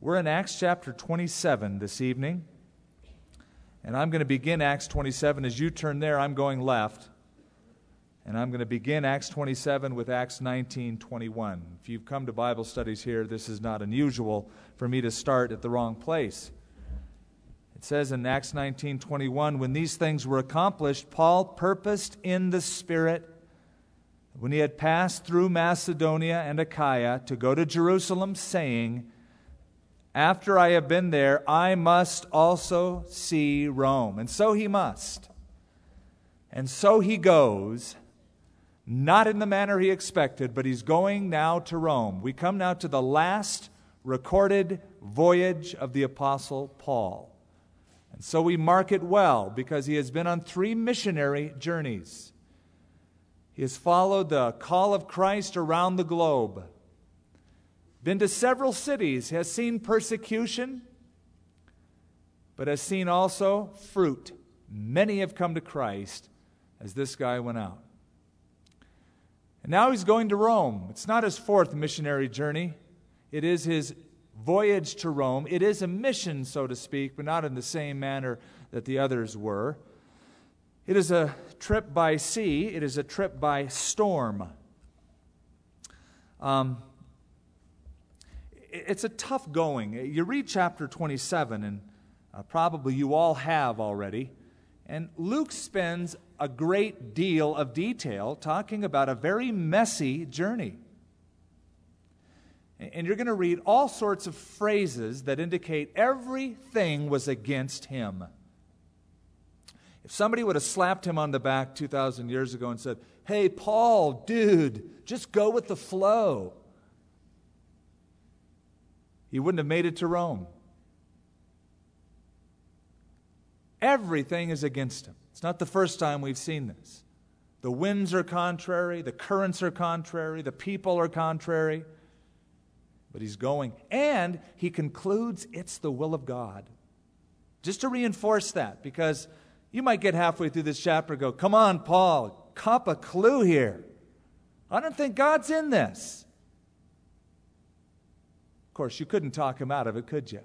We're in Acts chapter 27 this evening, and I'm going to begin Acts 27. As you turn there, I'm going left, and I'm going to begin Acts 27 with Acts 19:21. If you've come to Bible studies here, this is not unusual for me to start at the wrong place. It says in Acts 19:21, when these things were accomplished, Paul purposed in the Spirit, when he had passed through Macedonia and Achaia, to go to Jerusalem, saying, after I have been there, I must also see Rome. And so he must. And so he goes, not in the manner he expected, but he's going now to Rome. We come now to the last recorded voyage of the Apostle Paul. And so we mark it well, because he has been on 3 missionary journeys. He has followed the call of Christ around the globe, been to several cities, has seen persecution, but has seen also fruit. Many have come to Christ as this guy went out. And now he's going to Rome. It's not his 4th missionary journey. It is his voyage to Rome. It is a mission, so to speak, but not in the same manner that the others were. It is a trip by sea. It is a trip by storm. It's a tough going. You read chapter 27, and probably you all have already, and Luke spends a great deal of detail talking about a very messy journey. And you're going to read all sorts of phrases that indicate everything was against him. If somebody would have slapped him on the back 2,000 years ago and said, hey, Paul, dude, just go with the flow, he wouldn't have made it to Rome. Everything is against him. It's not the first time we've seen this. The winds are contrary, the currents are contrary, the people are contrary. But he's going, and he concludes it's the will of God. Just to reinforce that, because you might get halfway through this chapter and go, come on, Paul, cop a clue here. I don't think God's in this. Of course, you couldn't talk him out of it, could you?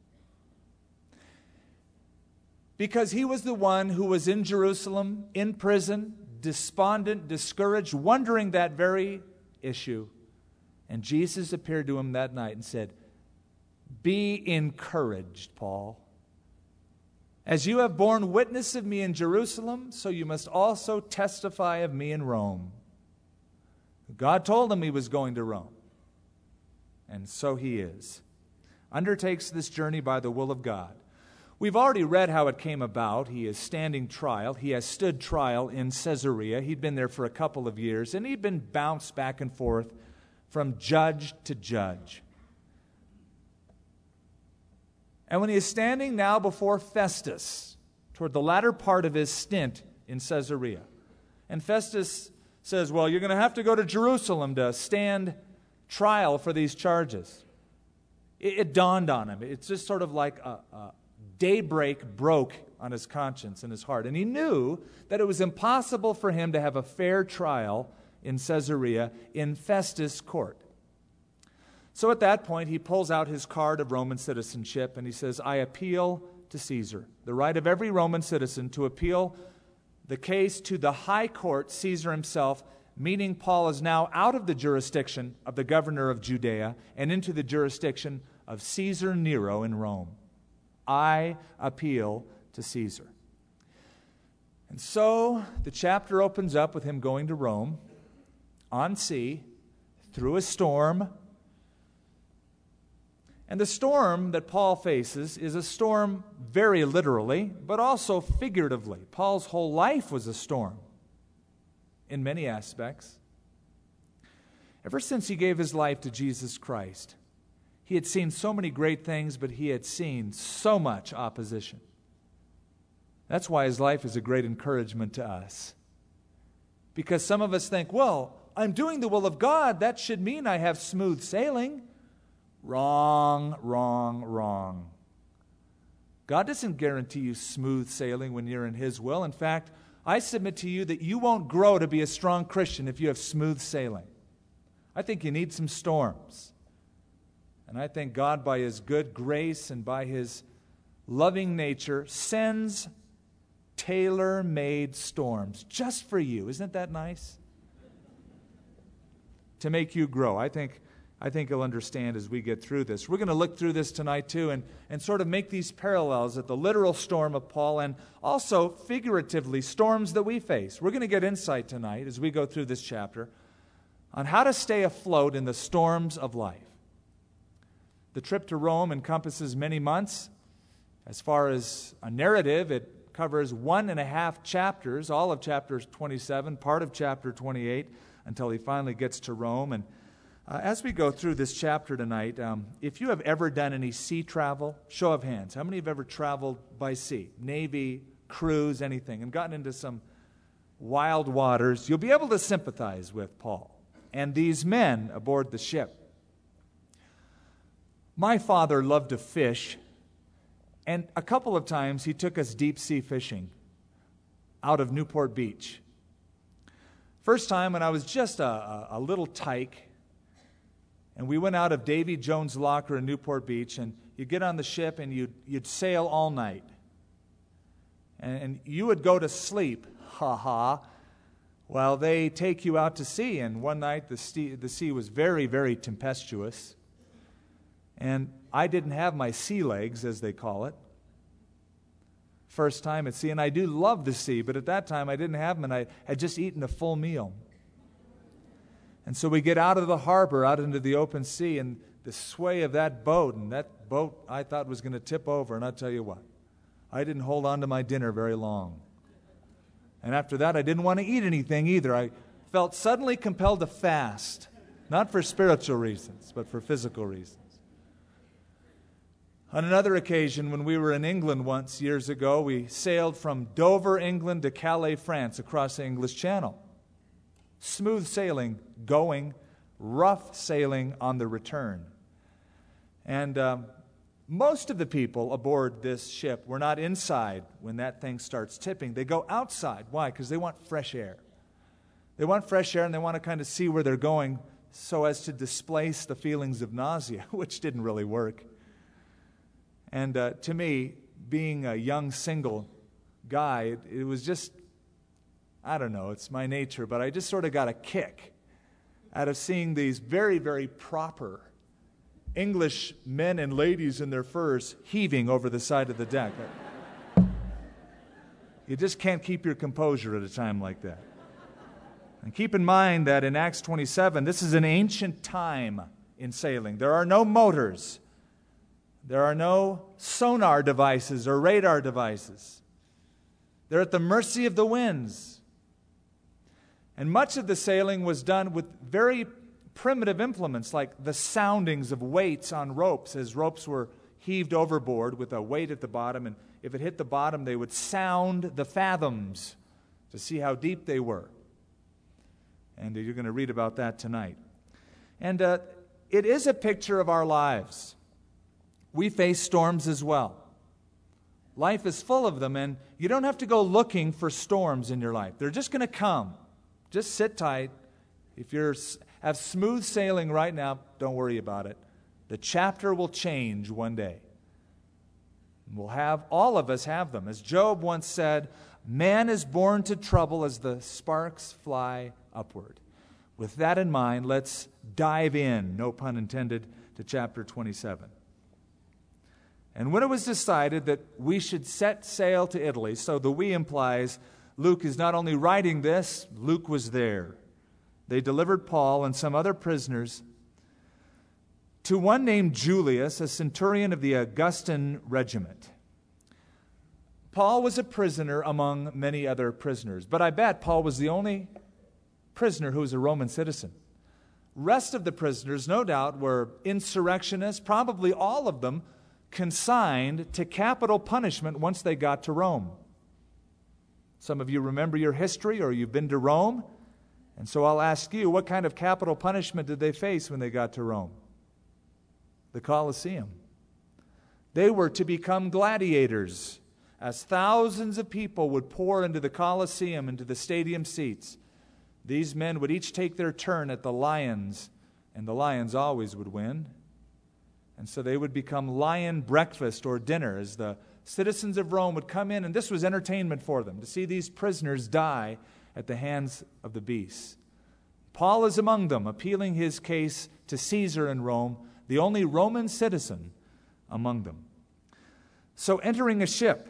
Because he was the one who was in Jerusalem, in prison, despondent, discouraged, wondering that very issue. And Jesus appeared to him that night and said, be encouraged, Paul. As you have borne witness of me in Jerusalem, so you must also testify of me in Rome. God told him he was going to Rome. And so he is. Undertakes this journey by the will of God. We've already read how it came about. He is standing trial. He has stood trial in Caesarea. He'd been there for a couple of years, and he'd been bounced back and forth from judge to judge. And when he is standing now before Festus, toward the latter part of his stint in Caesarea, and Festus says, well, you're going to have to go to Jerusalem to stand trial for these charges. It dawned on him. It's just sort of like a daybreak broke on his conscience and his heart. And he knew that it was impossible for him to have a fair trial in Caesarea in Festus' court. So at that point, he pulls out his card of Roman citizenship and he says, I appeal to Caesar. The right of every Roman citizen to appeal the case to the high court, Caesar himself, meaning Paul is now out of the jurisdiction of the governor of Judea and into the jurisdiction of Caesar Nero in Rome. I appeal to Caesar. And so the chapter opens up with him going to Rome on sea through a storm. And the storm that Paul faces is a storm very literally, but also figuratively. Paul's whole life was a storm in many aspects. Ever since he gave his life to Jesus Christ, he had seen so many great things, but he had seen so much opposition. That's why his life is a great encouragement to us. Because some of us think, well, I'm doing the will of God. That should mean I have smooth sailing. Wrong, wrong, wrong. God doesn't guarantee you smooth sailing when you're in His will. In fact, I submit to you that you won't grow to be a strong Christian if you have smooth sailing. I think you need some storms. And I think God, by His good grace and by His loving nature, sends tailor-made storms just for you. Isn't that nice? To make you grow. I think you'll understand as we get through this. We're going to look through this tonight too and sort of make these parallels at the literal storm of Paul and also figuratively storms that we face. We're going to get insight tonight as we go through this chapter on how to stay afloat in the storms of life. The trip to Rome encompasses many months. As far as a narrative, it covers 1.5 chapters, all of chapter 27, part of chapter 28, until he finally gets to Rome. And as we go through this chapter tonight, if you have ever done any sea travel, show of hands, how many have ever traveled by sea? Navy, cruise, anything, and gotten into some wild waters, you'll be able to sympathize with Paul and these men aboard the ship. My father loved to fish, and a couple of times he took us deep sea fishing out of Newport Beach. First time when I was just a little tyke, and we went out of Davy Jones' Locker in Newport Beach, and you'd get on the ship and you'd sail all night. And you would go to sleep, while they take you out to sea. And one night the sea was very, very tempestuous. And I didn't have my sea legs, as they call it. First time at sea, and I do love the sea, but at that time I didn't have them, and I had just eaten a full meal. And so we get out of the harbor, out into the open sea, and the sway of that boat, and that boat I thought was going to tip over, and I'll tell you what, I didn't hold on to my dinner very long. And after that, I didn't want to eat anything either. I felt suddenly compelled to fast, not for spiritual reasons, but for physical reasons. On another occasion, when we were in England once years ago, we sailed from Dover, England to Calais, France, across the English Channel. Smooth sailing going, rough sailing on the return. And most of the people aboard this ship were not inside when that thing starts tipping. They go outside. Why? Because they want fresh air. They want fresh air, and they want to kind of see where they're going so as to displace the feelings of nausea, which didn't really work. And to me, being a young single guy, it was just, I don't know, it's my nature, but I just sort of got a kick out of seeing these very, very proper English men and ladies in their furs heaving over the side of the deck. You just can't keep your composure at a time like that. And keep in mind that in Acts 27, this is an ancient time in sailing. There are no motors. There are no sonar devices or radar devices. They're at the mercy of the winds. And much of the sailing was done with very primitive implements, like the soundings of weights on ropes as ropes were heaved overboard with a weight at the bottom. And if it hit the bottom, they would sound the fathoms to see how deep they were. And you're going to read about that tonight. And it is a picture of our lives. We face storms as well. Life is full of them, and you don't have to go looking for storms in your life. They're just going to come. Just sit tight. If you have smooth sailing right now, don't worry about it. The chapter will change one day. All of us have them. As Job once said, man is born to trouble as the sparks fly upward. With that in mind, let's dive in, no pun intended, to chapter 27. And when it was decided that we should set sail to Italy, so the we implies Luke is not only writing this, Luke was there. They delivered Paul and some other prisoners to one named Julius, a centurion of the Augustan regiment. Paul was a prisoner among many other prisoners, but I bet Paul was the only prisoner who was a Roman citizen. Rest of the prisoners, no doubt, were insurrectionists, probably all of them consigned to capital punishment once they got to Rome. Some of you remember your history or you've been to Rome, and so I'll ask you, what kind of capital punishment did they face when they got to Rome? The Colosseum. They were to become gladiators as thousands of people would pour into the Colosseum, into the stadium seats. These men would each take their turn at the lions, and the lions always would win. And so they would become lion breakfast or dinner as the citizens of Rome would come in, and this was entertainment for them, to see these prisoners die at the hands of the beasts. Paul is among them, appealing his case to Caesar in Rome, the only Roman citizen among them. So entering a ship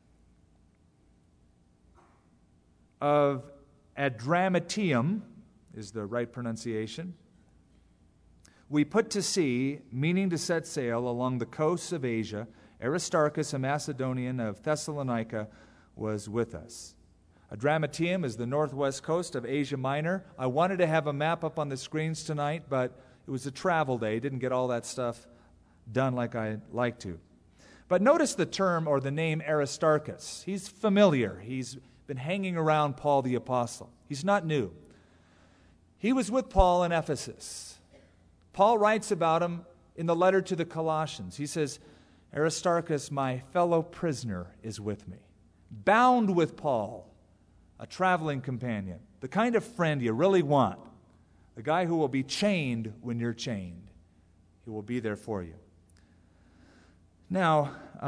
of Adramyttium is the right pronunciation, we put to sea, meaning to set sail along the coasts of Asia. Aristarchus, a Macedonian of Thessalonica, was with us. Adramyttium is the northwest coast of Asia Minor. I wanted to have a map up on the screens tonight, but it was a travel day. Didn't get all that stuff done like I'd like to. But notice the term or the name Aristarchus. He's familiar. He's been hanging around Paul the Apostle. He's not new. He was with Paul in Ephesus. Paul writes about him in the letter to the Colossians. He says, Aristarchus, my fellow prisoner, is with me. Bound with Paul, a traveling companion, the kind of friend you really want, the guy who will be chained when you're chained. He will be there for you. Now,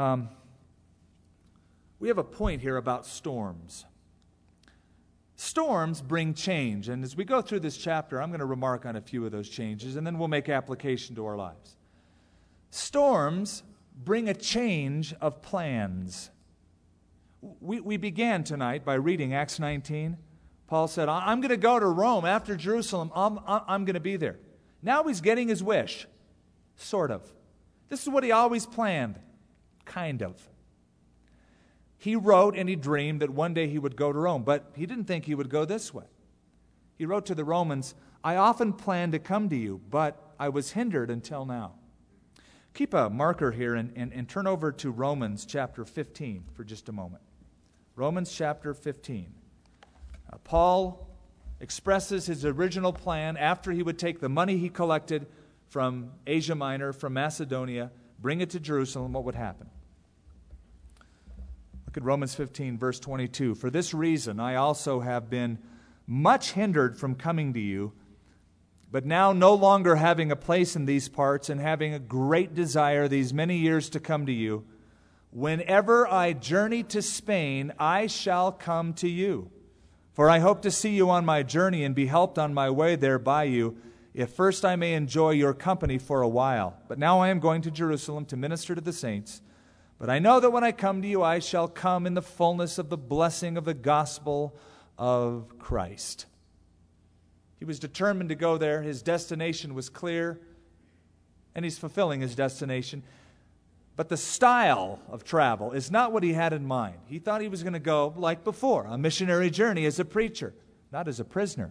we have a point here about storms. Storms bring change, and as we go through this chapter, I'm going to remark on a few of those changes, and then we'll make application to our lives. Storms bring a change of plans. We began tonight by reading Acts 19. Paul said, I'm going to go to Rome after Jerusalem. I'm going to be there. Now he's getting his wish, sort of. This is what he always planned, kind of. He wrote and he dreamed that one day he would go to Rome, but he didn't think he would go this way. He wrote to the Romans, I often planned to come to you, but I was hindered until now. Keep a marker here and turn over to Romans chapter 15 for just a moment. Romans chapter 15. Paul expresses his original plan after he would take the money he collected from Asia Minor, from Macedonia, bring it to Jerusalem. What would happen? Look at Romans 15, verse 22. For this reason I also have been much hindered from coming to you, but now no longer having a place in these parts and having a great desire these many years to come to you, whenever I journey to Spain, I shall come to you. For I hope to see you on my journey and be helped on my way there by you, if first I may enjoy your company for a while. But now I am going to Jerusalem to minister to the saints. But I know that when I come to you, I shall come in the fullness of the blessing of the gospel of Christ. He was determined to go there. His destination was clear, and he's fulfilling his destination. But the style of travel is not what he had in mind. He thought he was going to go, like before, a missionary journey as a preacher, not as a prisoner.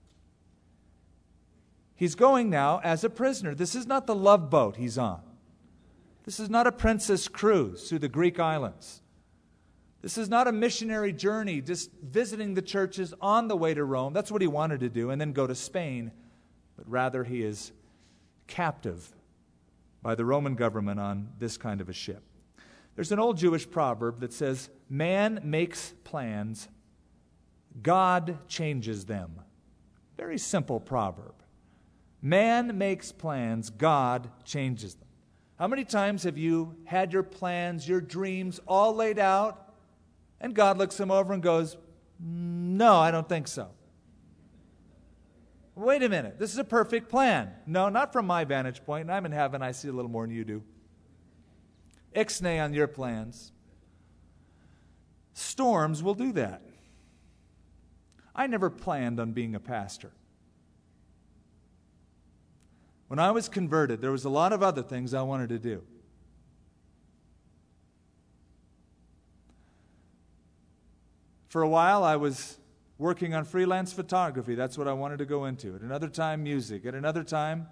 He's going now as a prisoner. This is not the love boat he's on. This is not a princess cruise through the Greek islands. This is not a missionary journey, just visiting the churches on the way to Rome. That's what he wanted to do, and then go to Spain. But rather, he is captive by the Roman government on this kind of a ship. There's an old Jewish proverb that says, man makes plans, God changes them. Very simple proverb. Man makes plans, God changes them. How many times have you had your plans, your dreams all laid out, and God looks them over and goes, no, I don't think so. Wait a minute, this is a perfect plan. No, not from my vantage point. I'm in heaven, I see a little more than you do. Ixnay on your plans. Storms will do that. I never planned on being a pastor. When I was converted, there was a lot of other things I wanted to do. For a while, I was working on freelance photography. That's what I wanted to go into. At another time, music. At another time,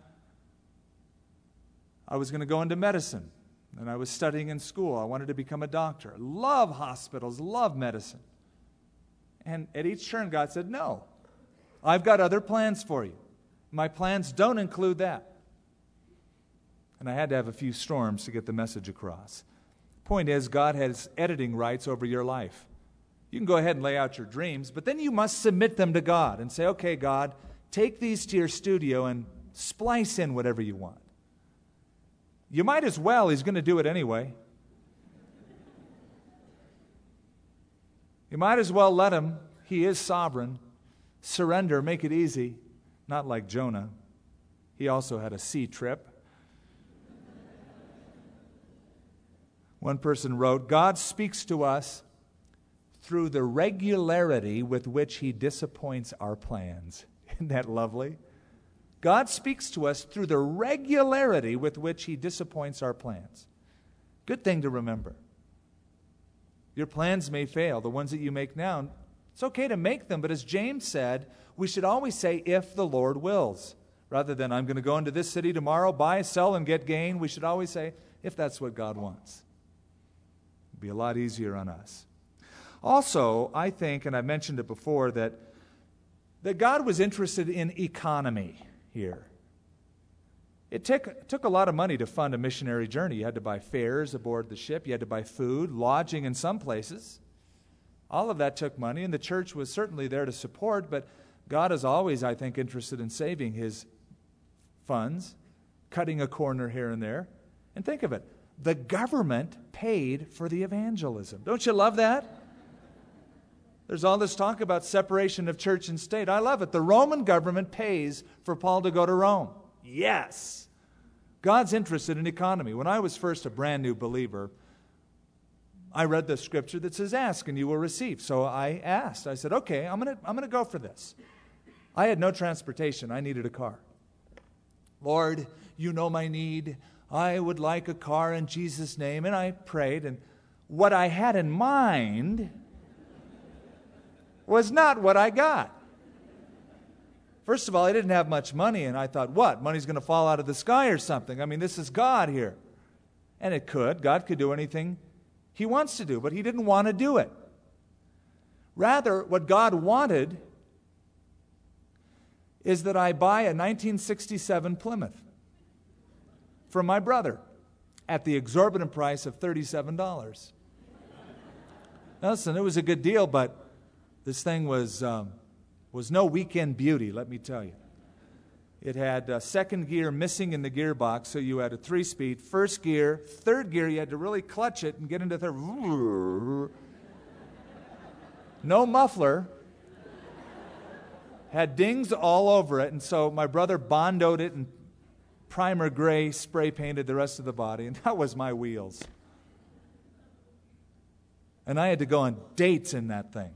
I was going to go into medicine. And I was studying in school. I wanted to become a doctor. Love hospitals, love medicine. And at each turn, God said, no, I've got other plans for you. My plans don't include that. And I had to have a few storms to get the message across. Point is, God has editing rights over your life. You can go ahead and lay out your dreams, but then you must submit them to God and say, okay, God, take these to your studio and splice in whatever you want. You might as well. He's going to do it anyway. You might as well let him. He is sovereign. Surrender, make it easy. Not like Jonah. He also had a sea trip. One person wrote, God speaks to us through the regularity with which He disappoints our plans. Isn't that lovely? God speaks to us through the regularity with which He disappoints our plans. Good thing to remember. Your plans may fail, the ones that you make now. It's okay to make them, but as James said, we should always say, if the Lord wills. Rather than, I'm going to go into this city tomorrow, buy, sell, and get gain. We should always say, if that's what God wants. It'd be a lot easier on us. Also, I think, and I mentioned it before, that God was interested in economy here. It took a lot of money to fund a missionary journey. You had to buy fares aboard the ship. You had to buy food, lodging in some places. All of that took money, and the church was certainly there to support, but God is always, I think, interested in saving His funds, cutting a corner here and there. And think of it. The government paid for the evangelism. Don't you love that? There's all this talk about separation of church and state. I love it. The Roman government pays for Paul to go to Rome. Yes. God's interested in economy. When I was first a brand new believer, I read the scripture that says, ask and you will receive. So I asked. I said, okay, I'm gonna go for this. I had no transportation. I needed a car. Lord, you know my need. I would like a car in Jesus' name. And I prayed, and what I had in mind was not what I got. First of all, I didn't have much money, and I thought, what? Money's going to fall out of the sky or something. I mean, this is God here. And it could. God could do anything He wants to do, but He didn't want to do it. Rather, what God wanted is that I buy a 1967 Plymouth from my brother at the exorbitant price of $37. Now, listen, it was a good deal, but this thing was no weekend beauty, let me tell you. It had second gear missing in the gearbox, so you had a 3-speed. First gear, third gear, you had to really clutch it and get into third. No muffler. Had dings all over it, and so my brother bondoed it and primer gray spray painted the rest of the body, and that was my wheels. And I had to go on dates in that thing.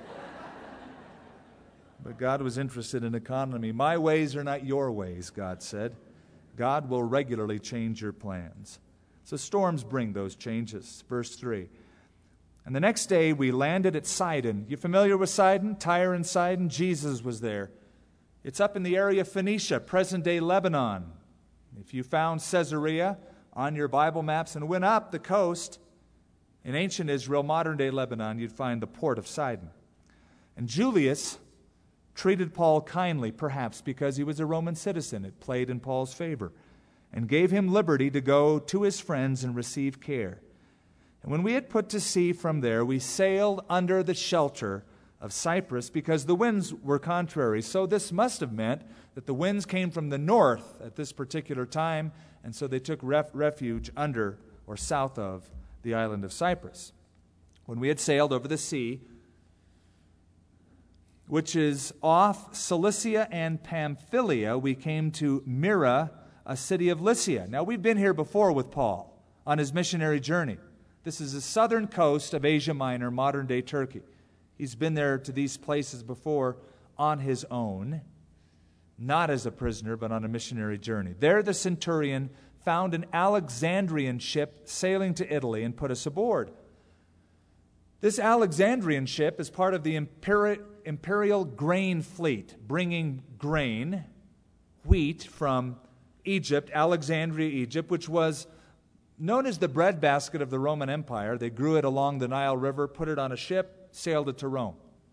But God was interested in economy. My ways are not your ways, God said. God will regularly change your plans. So storms bring those changes. Verse 3. And the next day we landed at Sidon. You familiar with Sidon? Tyre and Sidon? Jesus was there. It's up in the area of Phoenicia, present-day Lebanon. If you found Caesarea on your Bible maps and went up the coast, in ancient Israel, modern-day Lebanon, you'd find the port of Sidon. And Julius treated Paul kindly, perhaps because he was a Roman citizen. It played in Paul's favor, and gave him liberty to go to his friends and receive care. And when we had put to sea from there, we sailed under the shelter of Cyprus because the winds were contrary. So this must have meant that the winds came from the north at this particular time, and so they took refuge under or south of the island of Cyprus. When we had sailed over the sea, which is off Cilicia and Pamphylia, we came to Myra, a city of Lycia. Now, we've been here before with Paul on his missionary journey. This is the southern coast of Asia Minor, modern-day Turkey. He's been there to these places before on his own, not as a prisoner, but on a missionary journey. There the centurion found an Alexandrian ship sailing to Italy and put us aboard. This Alexandrian ship is part of the imperial grain fleet, bringing grain, wheat, from Egypt, Alexandria, Egypt, which was known as the breadbasket of the Roman Empire. They grew it along the Nile River, put it on a ship, sailed it to Rome.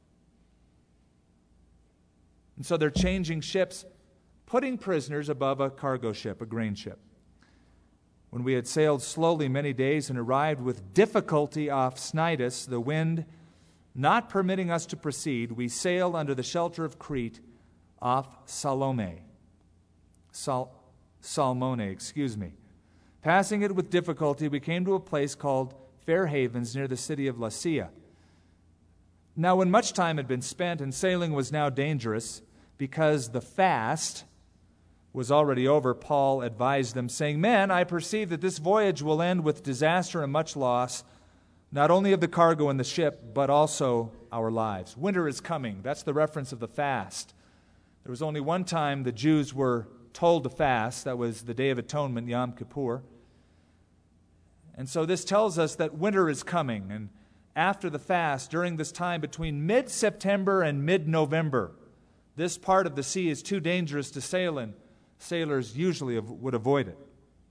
And so they're changing ships, putting prisoners above a cargo ship, a grain ship. When we had sailed slowly many days and arrived with difficulty off Cnidus, the wind not permitting us to proceed, we sailed under the shelter of Crete off Salmone. Passing it with difficulty, we came to a place called Fair Havens near the city of Lasea. Now, when much time had been spent and sailing was now dangerous, because the fast was already over, Paul advised them, saying, "Men, I perceive that this voyage will end with disaster and much loss, not only of the cargo and the ship, but also our lives." Winter is coming. That's the reference of the fast. There was only one time the Jews were told to fast. That was the Day of Atonement, Yom Kippur. And so this tells us that winter is coming. And after the fast, during this time between mid-September and mid-November, this part of the sea is too dangerous to sail in. Sailors usually would avoid it.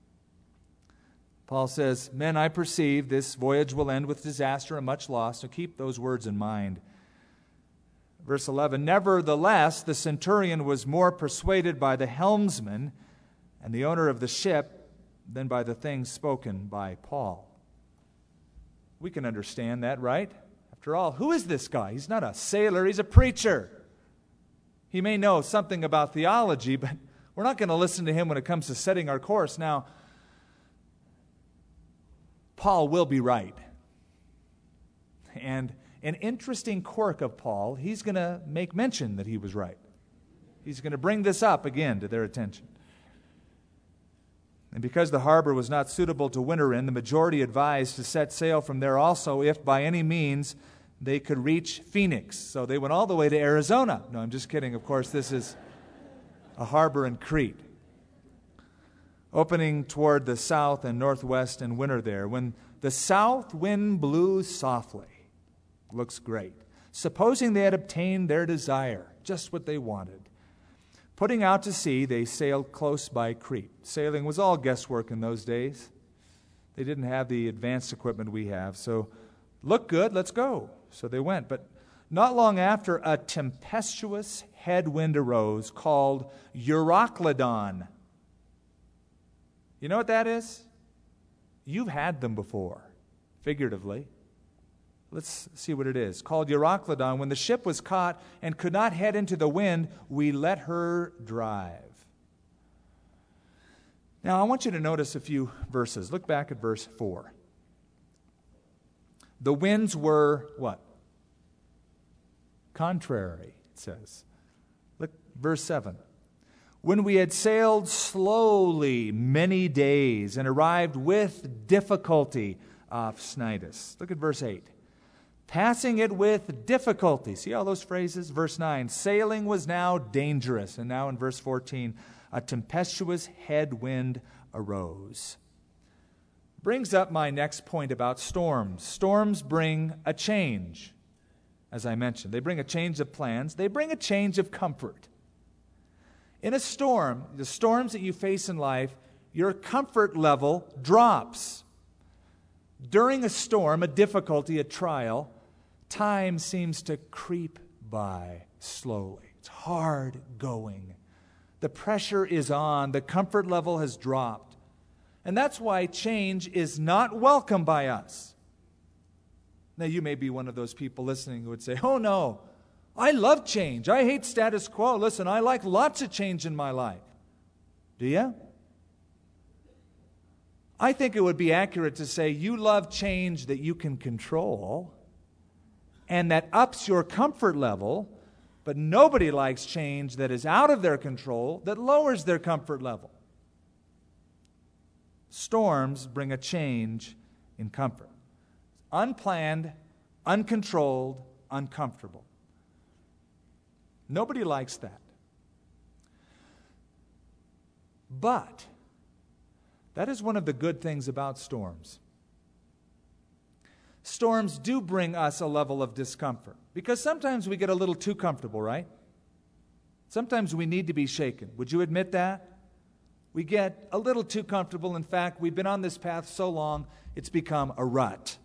Paul says, "Men, I perceive this voyage will end with disaster and much loss." So keep those words in mind. Verse 11, "Nevertheless, the centurion was more persuaded by the helmsman and the owner of the ship than by the things spoken by Paul." We can understand that, right? After all, who is this guy? He's not a sailor, he's a preacher. He may know something about theology, but we're not going to listen to him when it comes to setting our course. Now, Paul will be right. And an interesting quirk of Paul, he's going to make mention that he was right. He's going to bring this up again to their attention. And because the harbor was not suitable to winter in, the majority advised to set sail from there also, if by any means they could reach Phoenix. So they went all the way to Arizona. No, I'm just kidding. Of course, this is a harbor in Crete, opening toward the south and northwest and winter there. When the south wind blew softly, looks great. Supposing they had obtained their desire, just what they wanted. Putting out to sea, they sailed close by Crete. Sailing was all guesswork in those days. They didn't have the advanced equipment we have. So, look good, let's go. So they went. But not long after, a tempestuous headwind arose called Euroclydon. You know what that is? You've had them before, figuratively. Let's see what it is. Called Euroclydon. When the ship was caught and could not head into the wind, we let her drive. Now, I want you to notice a few verses. Look back at verse 4. The winds were what? Contrary, it says. Look, verse 7. When we had sailed slowly many days and arrived with difficulty off Cnidus. Look at verse 8. Passing it with difficulty. See all those phrases? Verse 9, sailing was now dangerous. And now in verse 14, a tempestuous headwind arose. Brings up my next point about storms. Storms bring a change, as I mentioned. They bring a change of plans. They bring a change of comfort. In a storm, the storms that you face in life, your comfort level drops. During a storm, a difficulty, a trial, time seems to creep by slowly. It's hard going. The pressure is on. The comfort level has dropped. And that's why change is not welcome by us. Now, you may be one of those people listening who would say, "Oh no, I love change. I hate status quo. Listen, I like lots of change in my life." Do you? I think it would be accurate to say you love change that you can control and that ups your comfort level, but nobody likes change that is out of their control, that lowers their comfort level. Storms bring a change in comfort. Unplanned, uncontrolled, uncomfortable. Nobody likes that. But that is one of the good things about storms. Storms do bring us a level of discomfort because sometimes we get a little too comfortable, right? Sometimes we need to be shaken. Would you admit that? We get a little too comfortable. In fact, we've been on this path so long, it's become a rut.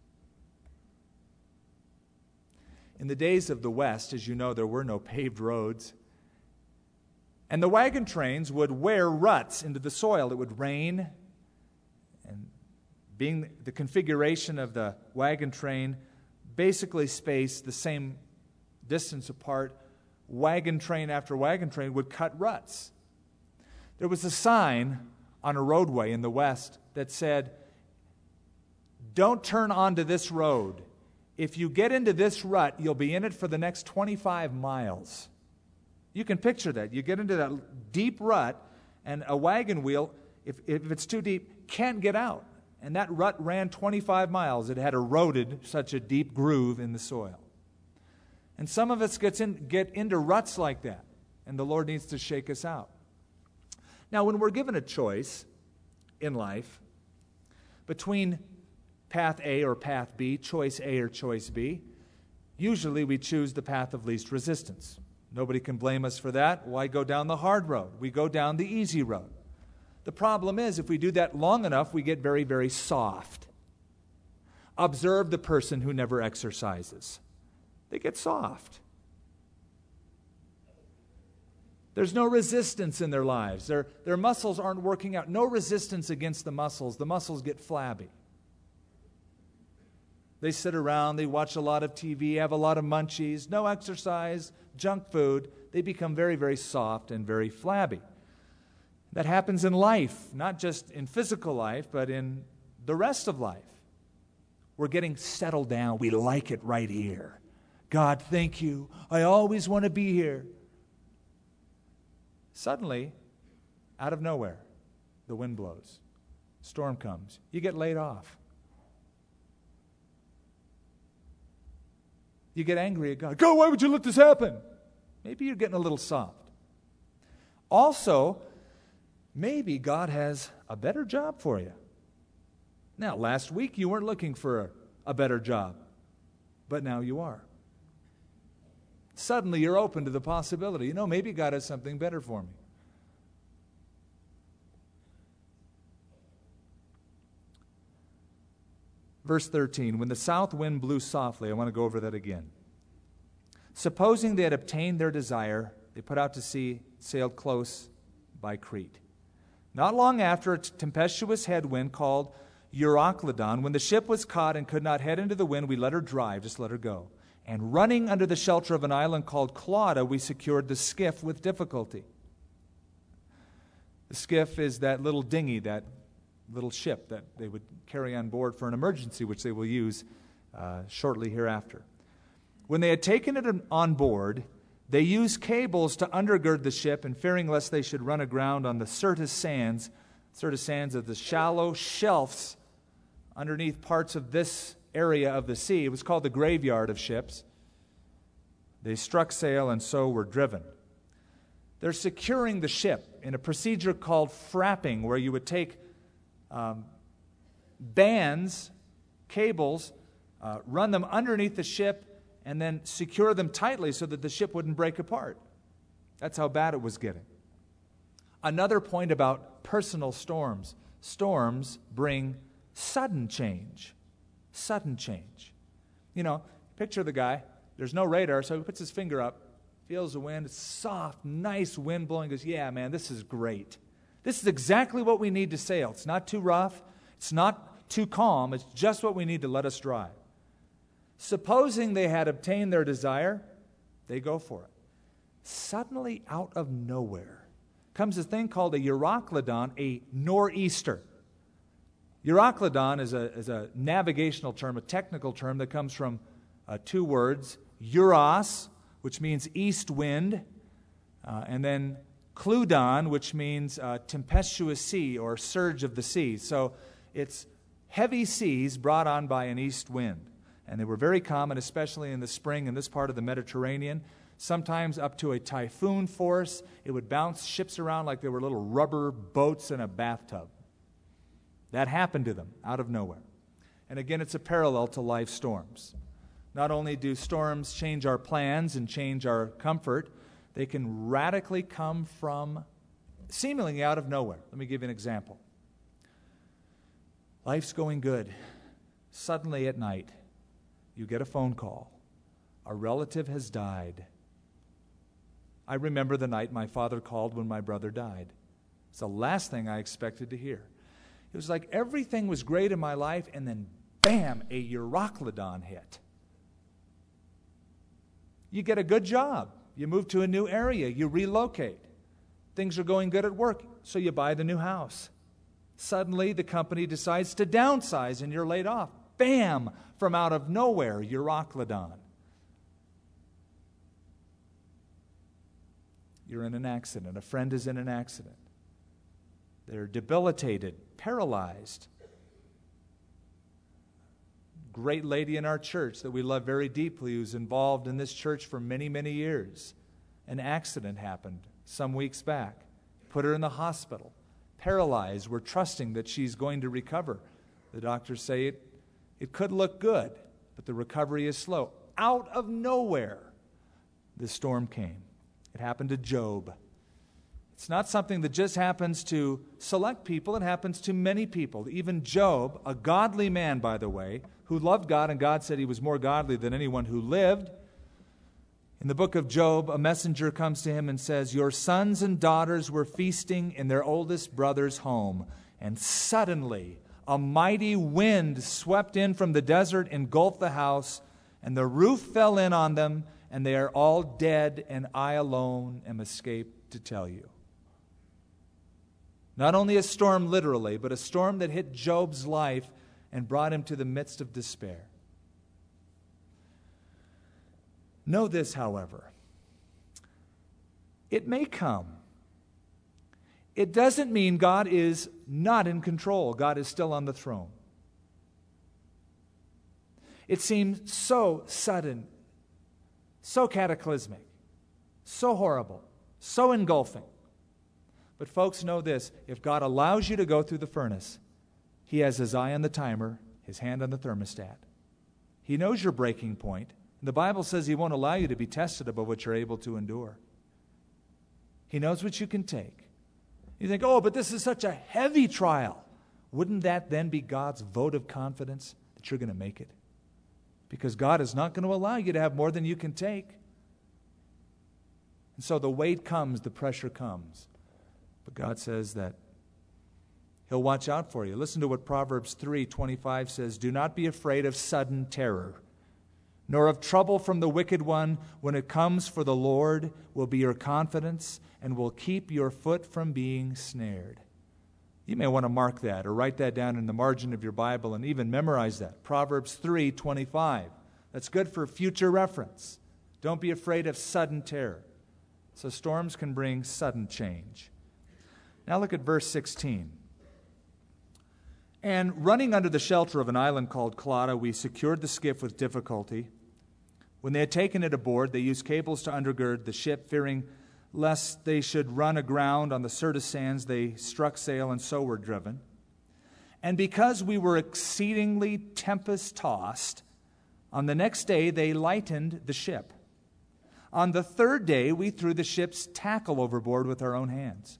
In the days of the West, as you know, there were no paved roads. And the wagon trains would wear ruts into the soil. It would rain, and being the configuration of the wagon train, basically spaced the same distance apart, wagon train after wagon train would cut ruts. There was a sign on a roadway in the West that said, don't turn onto this road. If you get into this rut, you'll be in it for the next 25 miles. You can picture that. You get into that deep rut, and a wagon wheel, if it's too deep, can't get out. And that rut ran 25 miles. It had eroded such a deep groove in the soil. And some of us get into ruts like that, and the Lord needs to shake us out. Now, when we're given a choice in life between path A or path B, choice A or choice B, usually we choose the path of least resistance. Nobody can blame us for that. Why go down the hard road? We go down the easy road. The problem is, if we do that long enough, we get very, very soft. Observe the person who never exercises. They get soft. There's no resistance in their lives. Their muscles aren't working out. No resistance against the muscles. The muscles get flabby. They sit around, they watch a lot of TV, have a lot of munchies, no exercise, junk food. They become very, very soft and very flabby. That happens in life, not just in physical life, but in the rest of life. We're getting settled down. We like it right here. God, thank you. I always want to be here. Suddenly, out of nowhere, the wind blows. Storm comes. You get laid off. You get angry at God. God, why would you let this happen? Maybe you're getting a little soft. Also, maybe God has a better job for you. Now, last week you weren't looking for a better job, but now you are. Suddenly you're open to the possibility, maybe God has something better for me. Verse 13, when the south wind blew softly, I want to go over that again. Supposing they had obtained their desire, they put out to sea, sailed close by Crete. Not long after, a tempestuous headwind called Euroclydon, when the ship was caught and could not head into the wind, we let her drive, just let her go. And running under the shelter of an island called Clauda, we secured the skiff with difficulty. The skiff is that little dinghy, that little ship that they would carry on board for an emergency, which they will use shortly hereafter. When they had taken it on board, they used cables to undergird the ship, and fearing lest they should run aground on the Syrtis sands are the shallow shelves underneath parts of this area of the sea. It was called the graveyard of ships. They struck sail and so were driven. They're securing the ship in a procedure called frapping, where you would take bands, cables, run them underneath the ship, and then secure them tightly so that the ship wouldn't break apart. That's how bad it was getting. Another point about personal storms. Storms bring sudden change. Sudden change. Picture the guy. There's no radar, so he puts his finger up, feels the wind. It's soft, nice wind blowing. He goes, yeah, man, this is great. This is exactly what we need to sail. It's not too rough. It's not too calm. It's just what we need to let us drive. Supposing they had obtained their desire, they go for it. Suddenly, out of nowhere, comes a thing called a Euroclydon, a nor'easter. Euroclydon is a navigational term, a technical term that comes from two words, euros, which means east wind, and then kludon, which means tempestuous sea or surge of the sea. So it's heavy seas brought on by an east wind. And they were very common, especially in the spring in this part of the Mediterranean, sometimes up to a typhoon force. It would bounce ships around like they were little rubber boats in a bathtub. That happened to them out of nowhere. And again, it's a parallel to life storms. Not only do storms change our plans and change our comfort, they can radically come from seemingly out of nowhere. Let me give you an example. Life's going good. Suddenly at night, you get a phone call. A relative has died. I remember the night my father called when my brother died. It's the last thing I expected to hear. It was like everything was great in my life, and then, bam, a Euroclydon hit. You get a good job. You move to a new area. You relocate. Things are going good at work, so you buy the new house. Suddenly, the company decides to downsize and you're laid off. Bam! From out of nowhere, Euroclydon. You're in an accident. A friend is in an accident. They're debilitated, paralyzed. Great lady in our church that we love very deeply who's involved in this church for many, many years. An accident happened some weeks back. Put her in the hospital. Paralyzed. We're trusting that she's going to recover. The doctors say it could look good, but the recovery is slow. Out of nowhere, the storm came. It happened to Job. It's not something that just happens to select people. It happens to many people. Even Job, a godly man, by the way, who loved God, and God said he was more godly than anyone who lived. In the book of Job, a messenger comes to him and says, "Your sons and daughters were feasting in their oldest brother's home, and suddenly a mighty wind swept in from the desert, engulfed the house, and the roof fell in on them, and they are all dead, and I alone am escaped to tell you." Not only a storm literally, but a storm that hit Job's life and brought him to the midst of despair. Know this, however. It may come. It doesn't mean God is not in control. God is still on the throne. It seems so sudden, so cataclysmic, so horrible, so engulfing. But folks, know this. If God allows you to go through the furnace, He has His eye on the timer, His hand on the thermostat. He knows your breaking point. The Bible says He won't allow you to be tested above what you're able to endure. He knows what you can take. You think, oh, but this is such a heavy trial. Wouldn't that then be God's vote of confidence that you're going to make it? Because God is not going to allow you to have more than you can take. And so the weight comes, the pressure comes. But God says that He'll watch out for you. Listen to what Proverbs 3:25 says. "Do not be afraid of sudden terror, nor of trouble from the wicked one. When it comes, for the Lord will be your confidence and will keep your foot from being snared." You may want to mark that or write that down in the margin of your Bible and even memorize that. Proverbs 3:25. That's good for future reference. Don't be afraid of sudden terror. So storms can bring sudden change. Now look at verse 16. "And running under the shelter of an island called Clauda, we secured the skiff with difficulty. When they had taken it aboard, they used cables to undergird the ship, fearing lest they should run aground on the Syrtis sands. They struck sail and so were driven. And because we were exceedingly tempest-tossed, on the next day they lightened the ship. On the third day we threw the ship's tackle overboard with our own hands."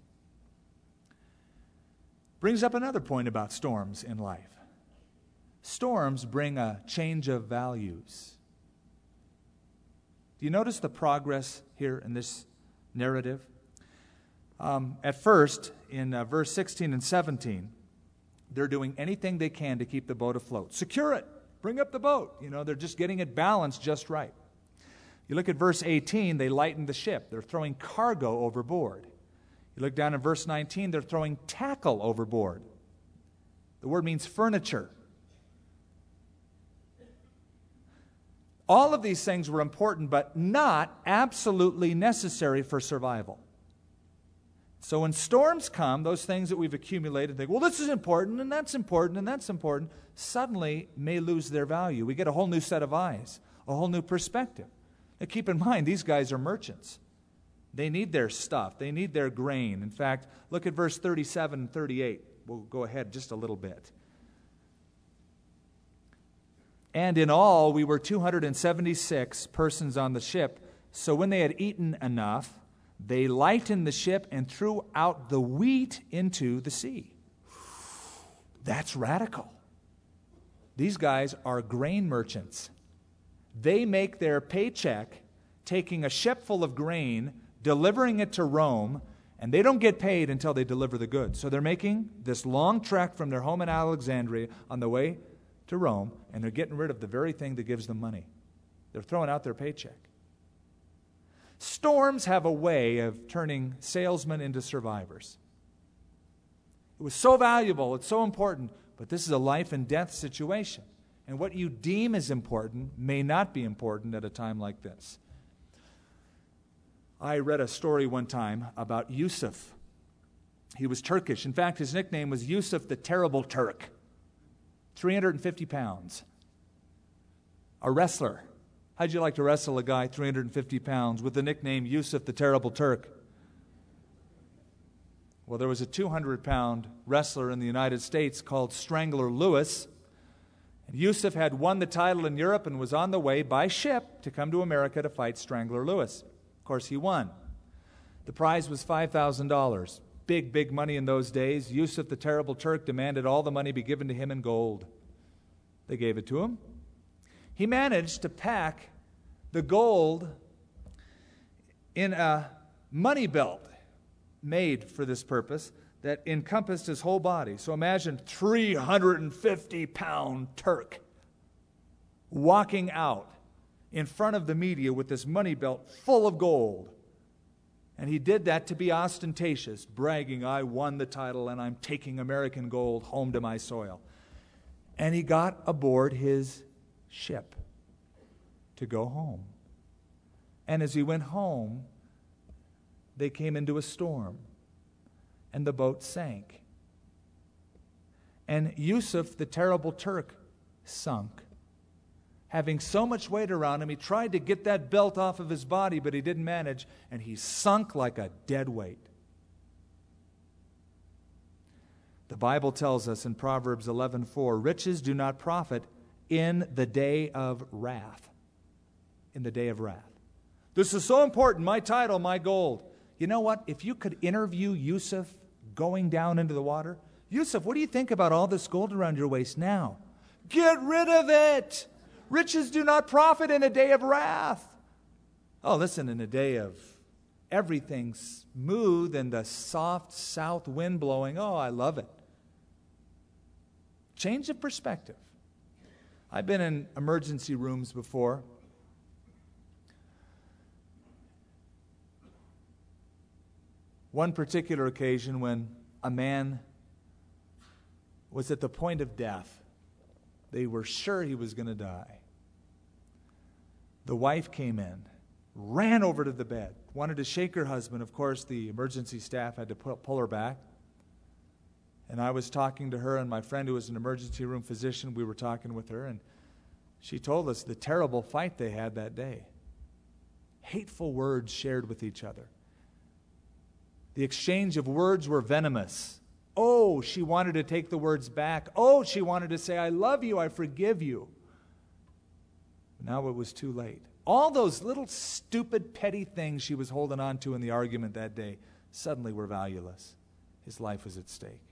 Brings up another point about storms in life. Storms bring a change of values. Do you notice the progress here in this narrative? At first, in verse 16 and 17, they're doing anything they can to keep the boat afloat. Secure it. Bring up the boat. They're just getting it balanced just right. You look at verse 18, they lighten the ship. They're throwing cargo overboard. You look down in verse 19, they're throwing tackle overboard. The word means furniture. All of these things were important, but not absolutely necessary for survival. So when storms come, those things that we've accumulated, think, well, this is important, and that's important, and that's important, suddenly may lose their value. We get a whole new set of eyes, a whole new perspective. Now keep in mind, these guys are merchants. They need their stuff. They need their grain. In fact, look at verse 37 and 38. We'll go ahead just a little bit. "And in all, we were 276 persons on the ship. So when they had eaten enough, they lightened the ship and threw out the wheat into the sea." That's radical. These guys are grain merchants. They make their paycheck taking a ship full of grain, delivering it to Rome, and they don't get paid until they deliver the goods. So they're making this long trek from their home in Alexandria on the way to Rome, and they're getting rid of the very thing that gives them money. They're throwing out their paycheck. Storms have a way of turning salesmen into survivors. It was so valuable. It's so important. But this is a life and death situation. And what you deem as important may not be important at a time like this. I read a story one time about Yusuf. He was Turkish. In fact, his nickname was Yusuf the Terrible Turk. 350 pounds. A wrestler. How'd you like to wrestle a guy 350 pounds with the nickname Yusuf the Terrible Turk? Well, there was a 200-pound wrestler in the United States called Strangler Lewis. And Yusuf had won the title in Europe and was on the way by ship to come to America to fight Strangler Lewis. Of course, he won. The prize was $5,000. Big, big money in those days. Yusuf the Terrible Turk demanded all the money be given to him in gold. They gave it to him. He managed to pack the gold in a money belt made for this purpose that encompassed his whole body. So imagine 350-pound Turk walking out in front of the media with this money belt full of gold. And he did that to be ostentatious, bragging, I won the title and I'm taking American gold home to my soil. And he got aboard his ship to go home. And as he went home, they came into a storm, and the boat sank. And Yusuf, the Terrible Turk, sunk. Having so much weight around him, he tried to get that belt off of his body, but he didn't manage, and he sunk like a dead weight. The Bible tells us in Proverbs 11:4, riches do not profit in the day of wrath. In the day of wrath. This is so important, my title, my gold. You know what? If you could interview Yusuf going down into the water, Yusuf, what do you think about all this gold around your waist now? Get rid of it! Riches do not profit in a day of wrath. Oh, listen, in a day of everything smooth and the soft south wind blowing, oh, I love it. Change of perspective. I've been in emergency rooms before. One particular occasion when a man was at the point of death. They were sure he was going to die. The wife came in, ran over to the bed, wanted to shake her husband. Of course, the emergency staff had to pull her back. And I was talking to her, and my friend who was an emergency room physician, we were talking with her, and she told us the terrible fight they had that day. Hateful words shared with each other. The exchange of words were venomous. Oh, she wanted to take the words back. Oh, she wanted to say, I love you, I forgive you. Now it was too late. All those little stupid, petty things she was holding on to in the argument that day suddenly were valueless. His life was at stake.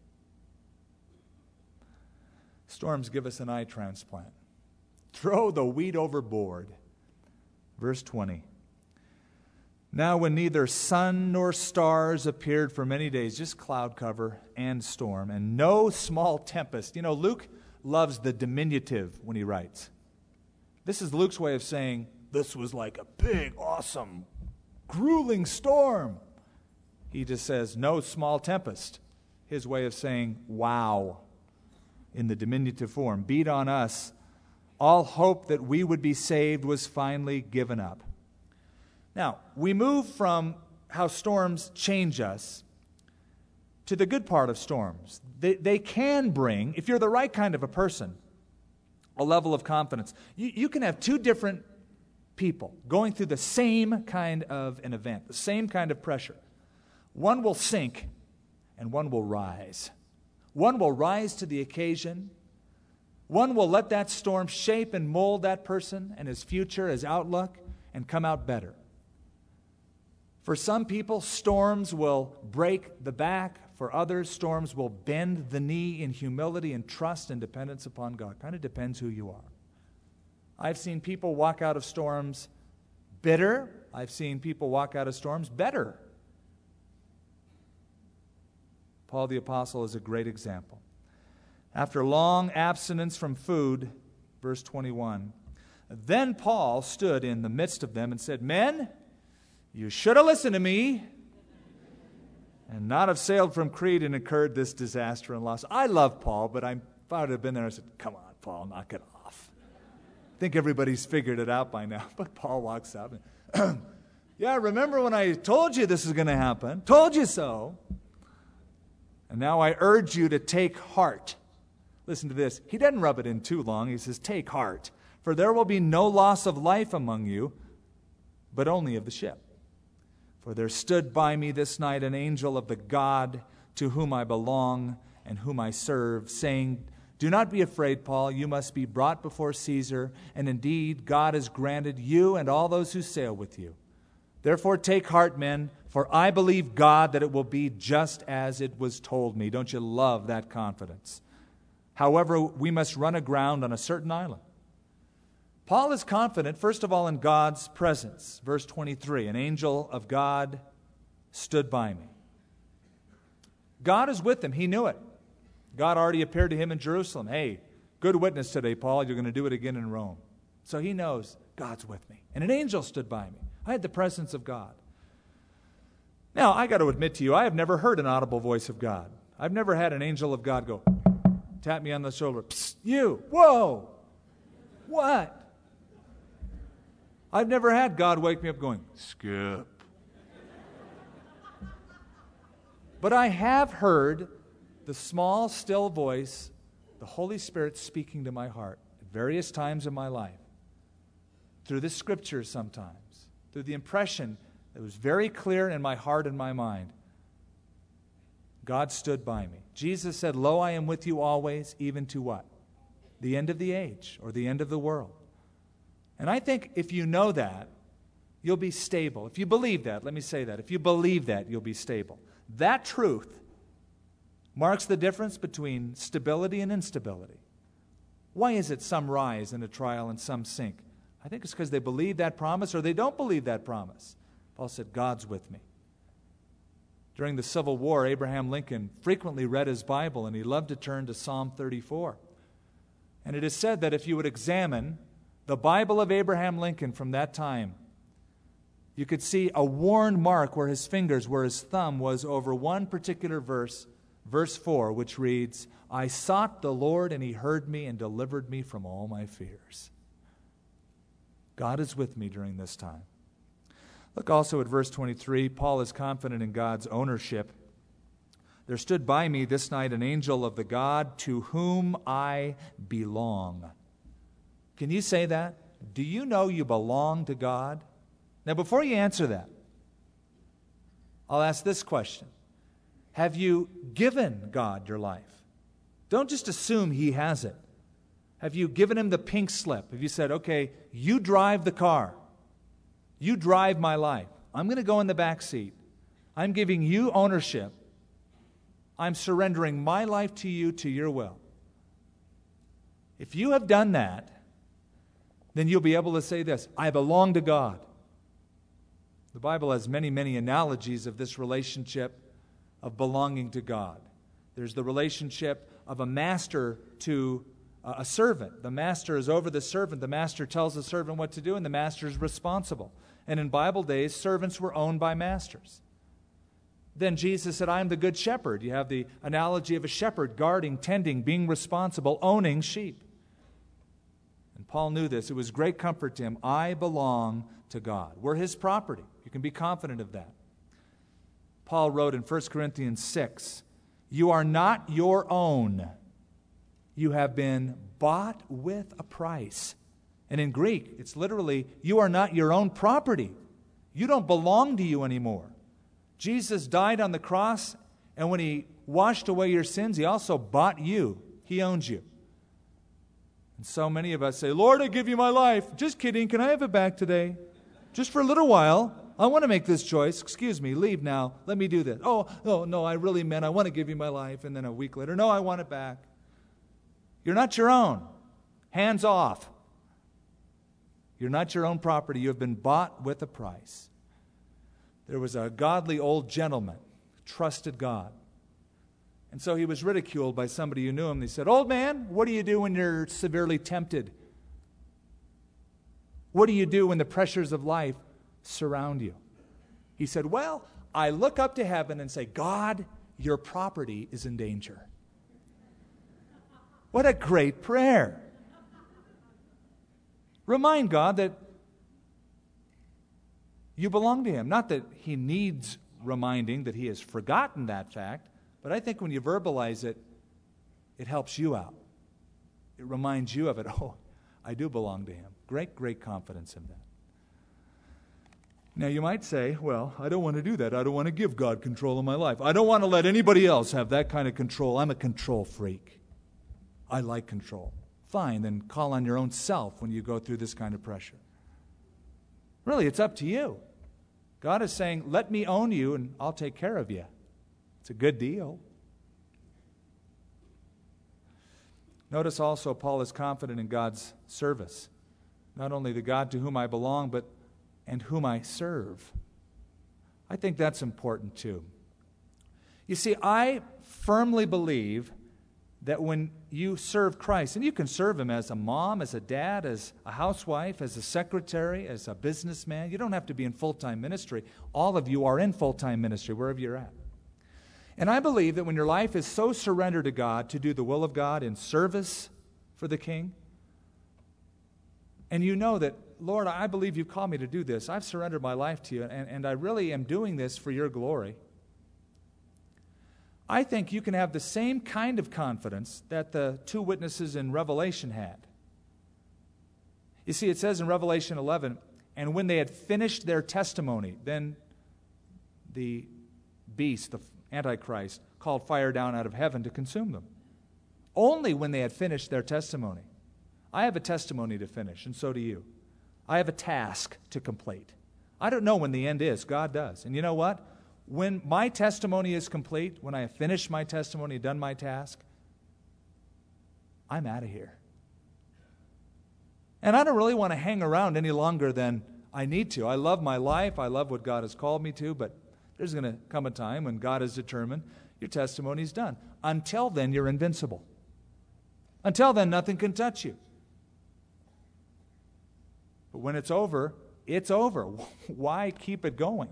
Storms give us an eye transplant. Throw the wheat overboard. Verse 20. Now when neither sun nor stars appeared for many days, just cloud cover and storm, and no small tempest. You know, Luke loves the diminutive when he writes. This is Luke's way of saying, this was like a big, awesome, grueling storm. He just says, no small tempest. His way of saying, wow, in the diminutive form. Beat on us. All hope that we would be saved was finally given up. Now, we move from how storms change us to the good part of storms. They can bring, if you're the right kind of a person, a level of confidence. You can have two different people going through the same kind of an event, the same kind of pressure. One will sink and one will rise. One will rise to the occasion. One will let that storm shape and mold that person and his future, his outlook, and come out better. For some people, storms will break the back. For others, storms will bend the knee in humility and trust and dependence upon God. Kind of depends who you are. I've seen people walk out of storms bitter. I've seen people walk out of storms better. Paul the Apostle is a great example. After long abstinence from food, verse 21, then Paul stood in the midst of them and said, Men, you should have listened to me and not have sailed from Crete and incurred this disaster and loss. I love Paul, but if I would have been there, I said, come on, Paul, knock it off. I think everybody's figured it out by now. But Paul walks up and, yeah, remember when I told you this is going to happen? Told you so. And now I urge you to take heart. Listen to this. He doesn't rub it in too long. He says, take heart, for there will be no loss of life among you, but only of the ship. For there stood by me this night an angel of the God to whom I belong and whom I serve, saying, do not be afraid, Paul. You must be brought before Caesar, and indeed God has granted you and all those who sail with you. Therefore take heart, men, for I believe God that it will be just as it was told me. Don't you love that confidence? However, we must run aground on a certain island. Paul is confident, first of all, in God's presence. Verse 23, an angel of God stood by me. God is with him. He knew it. God already appeared to him in Jerusalem. Hey, good witness today, Paul. You're going to do it again in Rome. So he knows God's with me. And an angel stood by me. I had the presence of God. Now, I got to admit to you, I have never heard an audible voice of God. I've never had an angel of God go, tap me on the shoulder. Psst, you. Whoa. What? I've never had God wake me up going, Skip. But I have heard the small, still voice, the Holy Spirit speaking to my heart at various times in my life, through the Scriptures sometimes, through the impression that was very clear in my heart and my mind. God stood by me. Jesus said, lo, I am with you always, even to what? The end of the age, or the end of the world. And I think if you know that, you'll be stable. If you believe that, let me say that. If you believe that, you'll be stable. That truth marks the difference between stability and instability. Why is it some rise in a trial and some sink? I think it's because they believe that promise or they don't believe that promise. Paul said, God's with me. During the Civil War, Abraham Lincoln frequently read his Bible, and he loved to turn to Psalm 34. And it is said that if you would examine the Bible of Abraham Lincoln from that time, you could see a worn mark where his fingers, where his thumb was over one particular verse, verse 4, which reads, I sought the Lord, and he heard me and delivered me from all my fears. God is with me during this time. Look also at verse 23. Paul is confident in God's ownership. There stood by me this night an angel of the God to whom I belong. Can you say that? Do you know you belong to God? Now, before you answer that, I'll ask this question. Have you given God your life? Don't just assume he has it. Have you given him the pink slip? Have you said, okay, you drive the car. You drive my life. I'm going to go in the back seat. I'm giving you ownership. I'm surrendering my life to you, to your will. If you have done that, then you'll be able to say this, I belong to God. The Bible has many, many analogies of this relationship of belonging to God. There's the relationship of a master to a servant. The master is over the servant. The master tells the servant what to do, and the master is responsible. And in Bible days, servants were owned by masters. Then Jesus said, I am the good shepherd. You have the analogy of a shepherd guarding, tending, being responsible, owning sheep. And Paul knew this. It was great comfort to him. I belong to God. We're his property. You can be confident of that. Paul wrote in 1 Corinthians 6, you are not your own. You have been bought with a price. And in Greek, it's literally, you are not your own property. You don't belong to you anymore. Jesus died on the cross, and when he washed away your sins, he also bought you. He owns you. And so many of us say, Lord, I give you my life. Just kidding. Can I have it back today? Just for a little while. I want to make this choice. Excuse me, leave now. Let me do this. Oh, no, I really meant I want to give you my life. And then a week later, no, I want it back. You're not your own. Hands off. You're not your own property. You have been bought with a price. There was a godly old gentleman who trusted God. And so he was ridiculed by somebody who knew him. They said, old man, what do you do when you're severely tempted? What do you do when the pressures of life surround you? He said, well, I look up to heaven and say, God, your property is in danger. What a great prayer. Remind God that you belong to Him. Not that He needs reminding, that He has forgotten that fact, but I think when you verbalize it, it helps you out. It reminds you of it. Oh, I do belong to Him. Great, great confidence in that. Now you might say, well, I don't want to do that. I don't want to give God control of my life. I don't want to let anybody else have that kind of control. I'm a control freak. I like control. Fine, then call on your own self when you go through this kind of pressure. Really, it's up to you. God is saying, let me own you and I'll take care of you. It's a good deal. Notice also Paul is confident in God's service. Not only the God to whom I belong, but and whom I serve. I think that's important too. You see, I firmly believe that when you serve Christ, and you can serve Him as a mom, as a dad, as a housewife, as a secretary, as a businessman. You don't have to be in full-time ministry. All of you are in full-time ministry, wherever you're at. And I believe that when your life is so surrendered to God to do the will of God in service for the King, and you know that, Lord, I believe you've called me to do this. I've surrendered my life to you, and I really am doing this for your glory. I think you can have the same kind of confidence that the two witnesses in Revelation had. You see, it says in Revelation 11, and when they had finished their testimony, then the beast, the Antichrist, called fire down out of heaven to consume them. Only when they had finished their testimony. I have a testimony to finish, and so do you. I have a task to complete. I don't know when the end is. God does. And you know what? When my testimony is complete, when I have finished my testimony, done my task, I'm out of here. And I don't really want to hang around any longer than I need to. I love my life. I love what God has called me to, but there's going to come a time when God has determined your testimony is done. Until then, you're invincible. Until then, nothing can touch you. But when it's over, it's over. Why keep it going?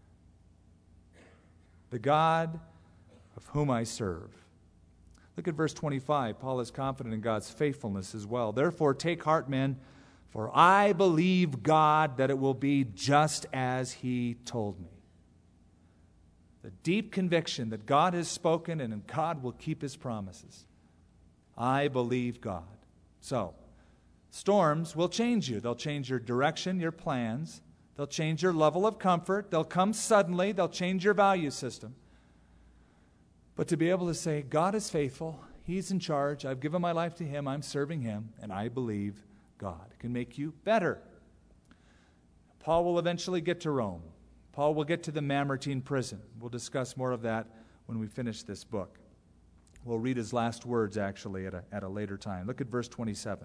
The God of whom I serve. Look at verse 25. Paul is confident in God's faithfulness as well. Therefore, take heart, men, for I believe God that it will be just as He told me. The deep conviction that God has spoken and God will keep His promises. I believe God. So, storms will change you. They'll change your direction, your plans. They'll change your level of comfort. They'll come suddenly. They'll change your value system. But to be able to say, God is faithful. He's in charge. I've given my life to Him. I'm serving Him. And I believe God. It can make you better. Paul will eventually get to Rome. Paul will get to the Mamertine prison. We'll discuss more of that when we finish this book. We'll read his last words, actually, at a later time. Look at verse 27.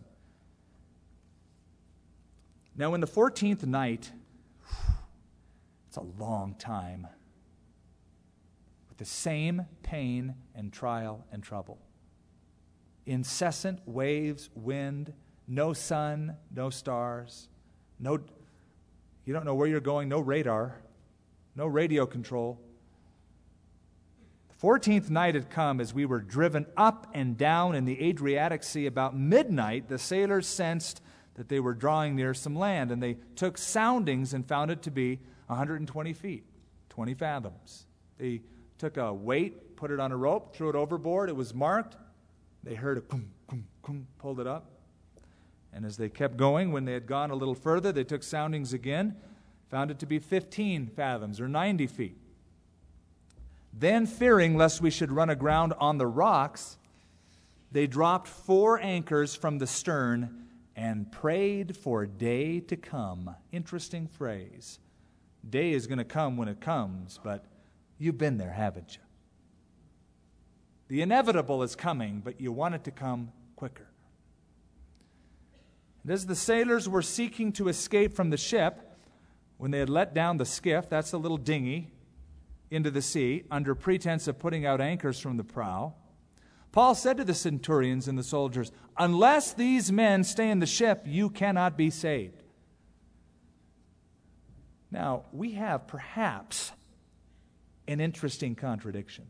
Now, in the 14th night, it's a long time, with the same pain and trial and trouble. Incessant waves, wind, no sun, no stars, you don't know where you're going, no radar, no radio control. The 14th night had come as we were driven up and down in the Adriatic Sea. About midnight, the sailors sensed that they were drawing near some land, and they took soundings and found it to be 120 feet, 20 fathoms. They took a weight, put it on a rope, threw it overboard. It was marked. They heard a kum, kum, kum, pulled it up. And as they kept going, when they had gone a little further, they took soundings again, found it to be 15 fathoms or 90 feet. Then, fearing lest we should run aground on the rocks, they dropped 4 anchors from the stern and prayed for day to come. Interesting phrase. Day is going to come when it comes, but you've been there, haven't you? The inevitable is coming, but you want it to come quicker. And as the sailors were seeking to escape from the ship, when they had let down the skiff, that's the little dinghy, into the sea, under pretense of putting out anchors from the prow, Paul said to the centurions and the soldiers, unless these men stay in the ship, you cannot be saved. Now, we have perhaps an interesting contradiction.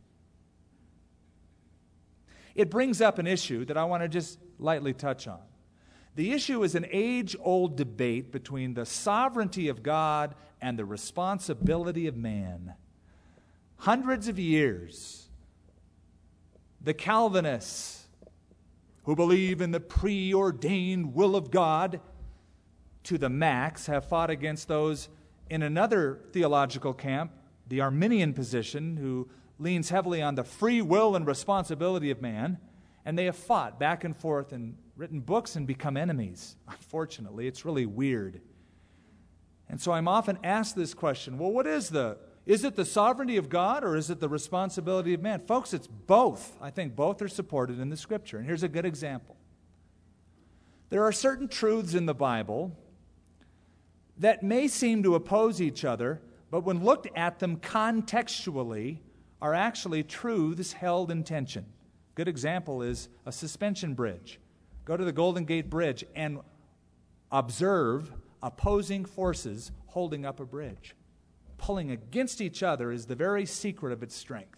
It brings up an issue that I want to just lightly touch on. The issue is an age-old debate between the sovereignty of God and the responsibility of man. Hundreds of years, the Calvinists, who believe in the preordained will of God to the max, have fought against those in another theological camp, the Arminian position, who leans heavily on the free will and responsibility of man, and they have fought back and forth and written books and become enemies. Unfortunately, it's really weird. And so I'm often asked this question, well, is it the sovereignty of God or is it the responsibility of man? Folks, it's both. I think both are supported in the Scripture. And here's a good example. There are certain truths in the Bible that may seem to oppose each other, but when looked at them contextually, are actually truths held in tension. Good example is a suspension bridge. Go to the Golden Gate Bridge and observe opposing forces holding up a bridge. Pulling against each other is the very secret of its strength.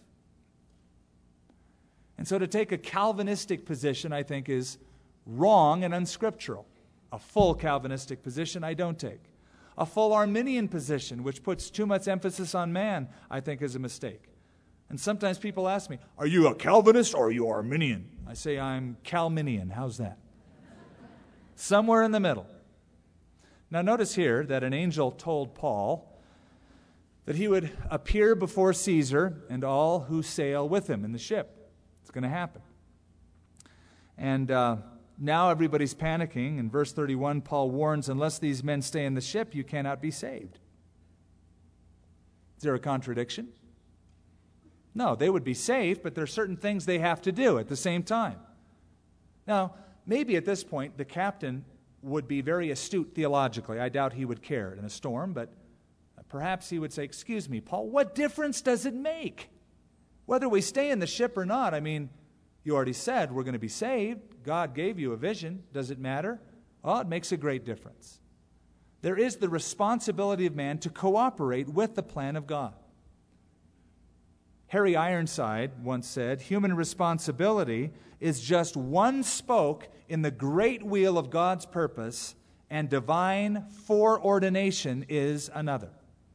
And so to take a Calvinistic position, I think, is wrong and unscriptural. A full Calvinistic position I don't take. A full Arminian position, which puts too much emphasis on man, I think is a mistake. And sometimes people ask me, are you a Calvinist or are you Arminian? I say I'm Calminian. How's that? Somewhere in the middle. Now notice here that an angel told Paul that he would appear before Caesar and all who sail with him in the ship. It's going to happen. And now everybody's panicking. In verse 31, Paul warns, unless these men stay in the ship, you cannot be saved. Is there a contradiction? No, they would be saved, but there are certain things they have to do at the same time. Now, maybe at this point, the captain would be very astute theologically. I doubt he would care in a storm, but perhaps he would say, excuse me, Paul, what difference does it make? Whether we stay in the ship or not, I mean, you already said we're going to be saved. God gave you a vision. Does it matter? Oh, it makes a great difference. There is the responsibility of man to cooperate with the plan of God. Harry Ironside once said, human responsibility is just one spoke in the great wheel of God's purpose, and divine foreordination is another.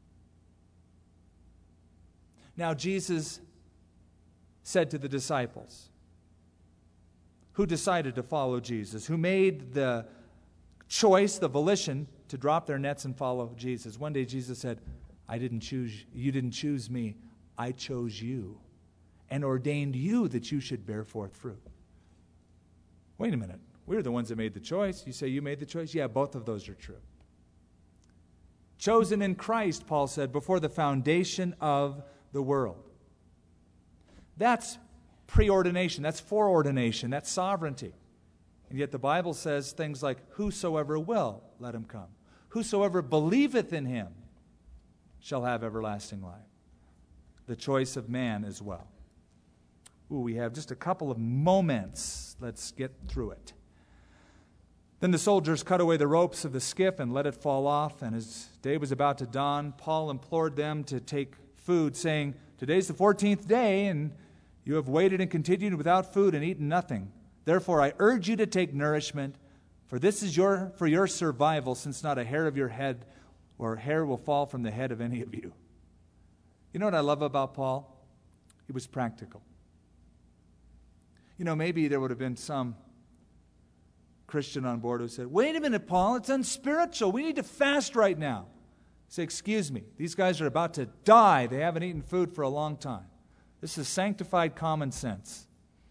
Now, Jesus said to the disciples, who decided to follow Jesus, who made the choice, the volition to drop their nets and follow Jesus. One day Jesus said, you didn't choose me, I chose you and ordained you that you should bear forth fruit. Wait a minute, we're the ones that made the choice. You say you made the choice? Yeah, both of those are true. Chosen in Christ, Paul said, before the foundation of the world. That's preordination, that's foreordination, that's sovereignty. And yet the Bible says things like, whosoever will, let him come. Whosoever believeth in him shall have everlasting life. The choice of man as well. We have just a couple of moments. Let's get through it. Then the soldiers cut away the ropes of the skiff and let it fall off. And as day was about to dawn, Paul implored them to take food, saying, today's the 14th day, and you have waited and continued without food and eaten nothing. Therefore I urge you to take nourishment, for this is for your survival, since not a hair of your head or hair will fall from the head of any of you. You know what I love about Paul? He was practical. You know, maybe there would have been some Christian on board who said, wait a minute, Paul, it's unspiritual. We need to fast right now. Say, excuse me, these guys are about to die. They haven't eaten food for a long time. This is sanctified common sense.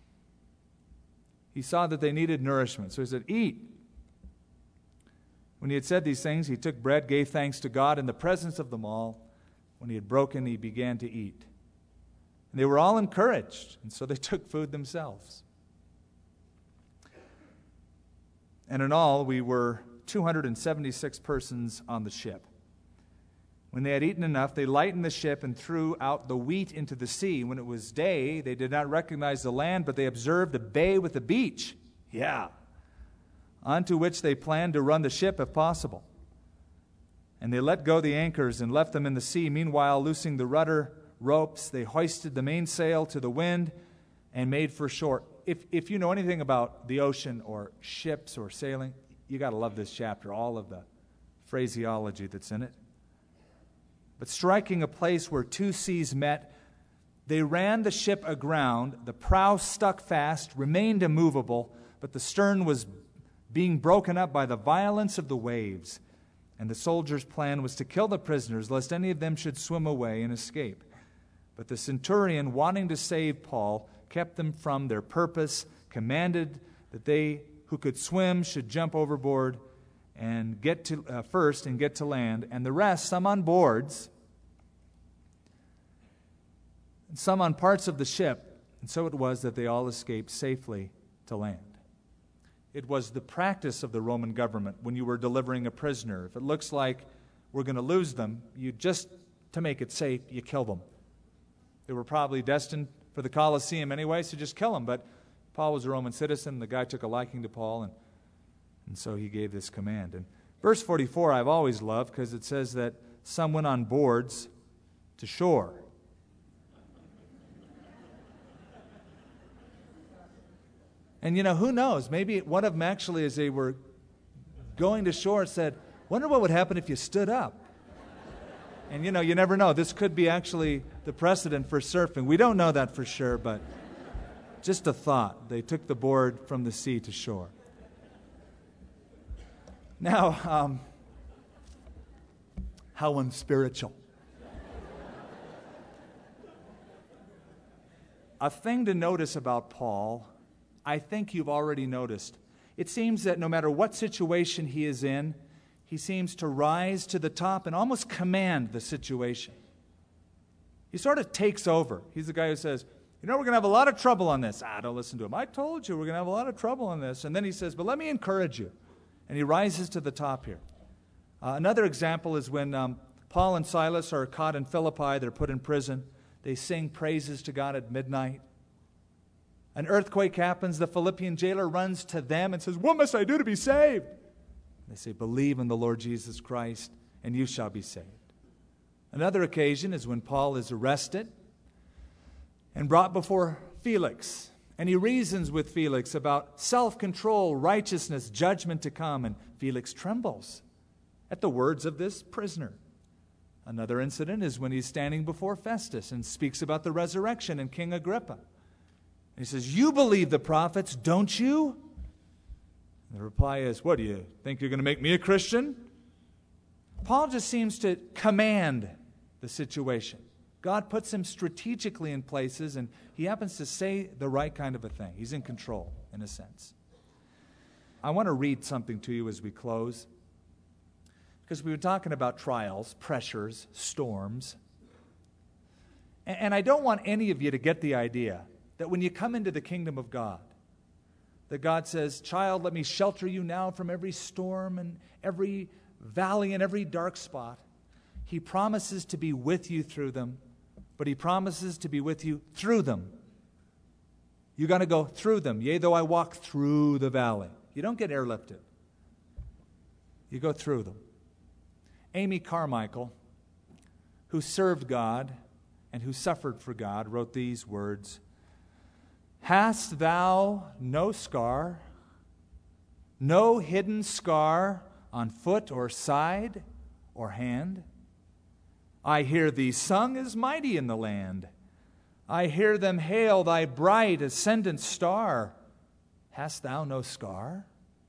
He saw that they needed nourishment, so he said, eat. When he had said these things, he took bread, gave thanks to God in the presence of them all. When he had broken, he began to eat. And they were all encouraged, and so they took food themselves. And in all, we were 276 persons on the ship. When they had eaten enough, they lightened the ship and threw out the wheat into the sea. When it was day, they did not recognize the land, but they observed a bay with a beach. Yeah. Onto which they planned to run the ship if possible. And they let go the anchors and left them in the sea. Meanwhile, loosing the rudder, ropes. They hoisted the mainsail to the wind and made for shore. If you know anything about the ocean or ships or sailing, you got to love this chapter, all of the phraseology that's in it. But striking a place where two seas met, they ran the ship aground. The prow stuck fast, remained immovable, but the stern was being broken up by the violence of the waves. And the soldiers' plan was to kill the prisoners, lest any of them should swim away and escape. But the centurion, wanting to save Paul, kept them from their purpose, commanded that they who could swim should jump overboard and get to first and get to land, and the rest, some on boards, and some on parts of the ship. And so it was that they all escaped safely to land. It was the practice of the Roman government when you were delivering a prisoner. If it looks like we're going to lose them, you just, to make it safe, you kill them. They were probably destined for the Colosseum anyway, so just kill them. But Paul was a Roman citizen. The guy took a liking to Paul, and so he gave this command. And verse 44 I've always loved because it says that some went on boards to shore. And who knows? Maybe one of them actually, as they were going to shore, said, wonder what would happen if you stood up. And you never know. This could be actually the precedent for surfing. We don't know that for sure, but just a thought. They took the board from the sea to shore. Now, how unspiritual. A thing to notice about Paul, I think you've already noticed. It seems that no matter what situation he is in, he seems to rise to the top and almost command the situation. He sort of takes over. He's the guy who says, we're going to have a lot of trouble on this. Don't listen to him. I told you we're going to have a lot of trouble on this. And then he says, but let me encourage you. And he rises to the top here. Another example is when Paul and Silas are caught in Philippi. They're put in prison. They sing praises to God at midnight. An earthquake happens. The Philippian jailer runs to them and says, what must I do to be saved? They say, believe in the Lord Jesus Christ, and you shall be saved. Another occasion is when Paul is arrested and brought before Felix. And he reasons with Felix about self-control, righteousness, judgment to come. And Felix trembles at the words of this prisoner. Another incident is when he's standing before Festus and speaks about the resurrection and King Agrippa. And he says, you believe the prophets, don't you? And the reply is, what, do you think you're going to make me a Christian? Paul just seems to command the situation. God puts him strategically in places, and he happens to say the right kind of a thing. He's in control, in a sense. I want to read something to you as we close, because we were talking about trials, pressures, storms. And I don't want any of you to get the idea that when you come into the kingdom of God, that God says, child, let me shelter you now from every storm and every valley and every dark spot. He promises to be with you through them, but he promises to be with you through them. You're going to go through them. Yea, though I walk through the valley. You don't get airlifted. You go through them. Amy Carmichael, who served God and who suffered for God, wrote these words. Hast thou no scar, no hidden scar on foot or side or hand? I hear thee sung as mighty in the land. I hear them hail thy bright ascendant star. Hast thou no scar?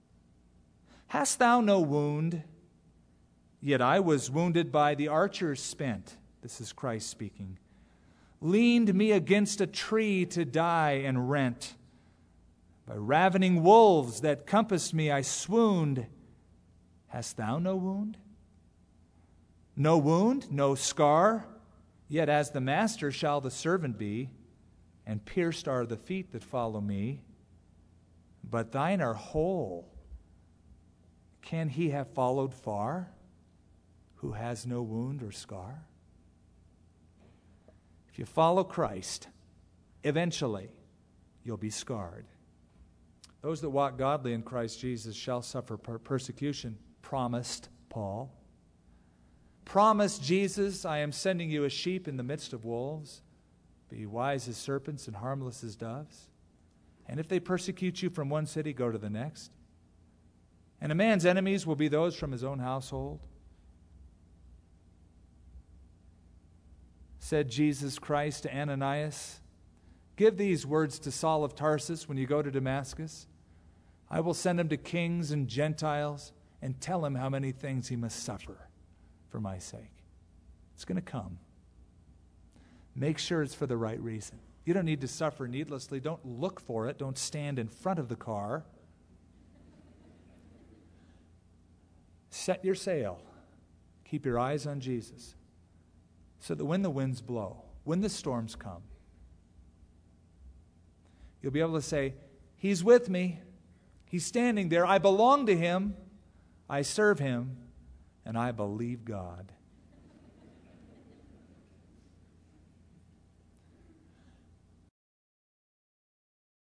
Hast thou no wound? Yet I was wounded by the archers spent. This is Christ speaking. Leaned me against a tree to die and rent. By ravening wolves that compassed me, I swooned. Hast thou no wound? No wound, no scar, yet as the master shall the servant be, and pierced are the feet that follow me. But thine are whole. Can he have followed far, who has no wound or scar? If you follow Christ, eventually you'll be scarred. Those that walk godly in Christ Jesus shall suffer persecution, promised Paul. promise, Jesus, I am sending you as sheep in the midst of wolves. Be wise as serpents and harmless as doves. And if they persecute you from one city, go to the next. And a man's enemies will be those from his own household. Said Jesus Christ to Ananias, give these words to Saul of Tarsus when you go to Damascus. I will send him to kings and Gentiles and tell him how many things he must suffer for my sake. It's going to come. Make sure it's for the right reason. You don't need to suffer needlessly. Don't look for it. Don't stand in front of the car. Set your sail. Keep your eyes on Jesus so that when the winds blow, when the storms come, you'll be able to say, He's with me. He's standing there. I belong to Him. I serve Him. And I believe God.